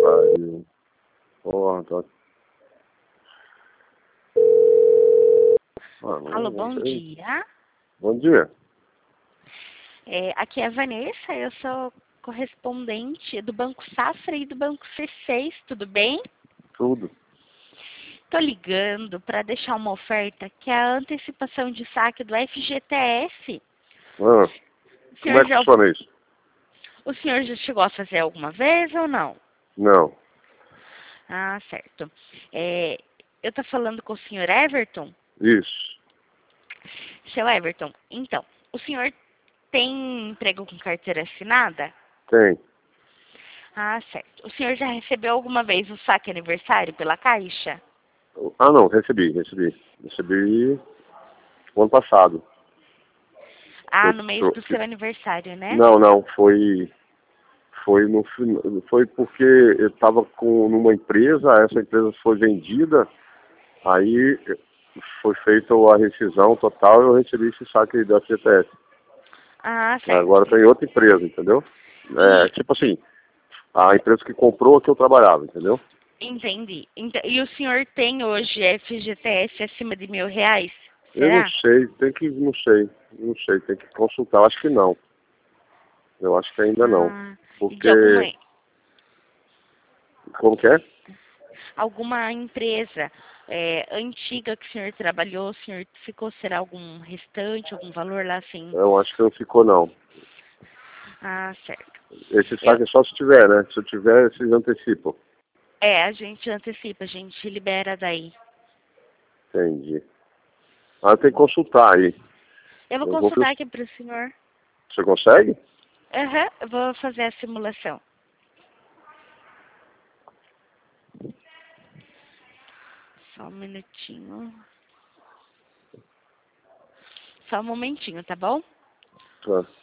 pariu. Porra, tá... Alô, bom não sei. dia. Bom dia. Aqui é a Vanessa, eu sou correspondente do Banco Safra e do Banco C6, tudo bem? Tudo. Estou ligando para deixar uma oferta que é a antecipação de saque do FGTS. Como é que funciona isso? O senhor já chegou a fazer alguma vez ou não? Não. Ah, certo. Eu estou falando com o senhor Everton? Isso. Seu Everton, então, o senhor tem emprego com carteira assinada? Tem. Ah, certo. O senhor já recebeu alguma vez o saque aniversário pela Caixa? Ah, não, recebi. Recebi o ano passado. Ah, no mês do seu aniversário, né? Não, foi porque eu estava numa empresa, essa empresa foi vendida, aí foi feita a rescisão total e eu recebi esse saque da FGTS. Ah, certo. Agora tem outra empresa, entendeu? Tipo assim, a empresa que comprou a que eu trabalhava, entendeu? Entendi. E o senhor tem hoje FGTS acima de R$ 1.000? Eu não Será? sei, não sei, tem que consultar, eu acho que não. Eu acho que ainda não. Ah, e de Porque, como que é? alguma empresa antiga que o senhor trabalhou, o senhor ficou, será algum restante, algum valor lá assim? Eu acho que não ficou não. Ah, certo. Esse saque é só se tiver, né? Se eu tiver, vocês antecipam. A gente antecipa, a gente libera daí. Entendi. Ah, tem que consultar aí. Eu vou Eu vou... consultar aqui para o senhor. Você consegue? Aham, eu vou fazer a simulação. Só um minutinho. Só um momentinho, tá bom? Tá.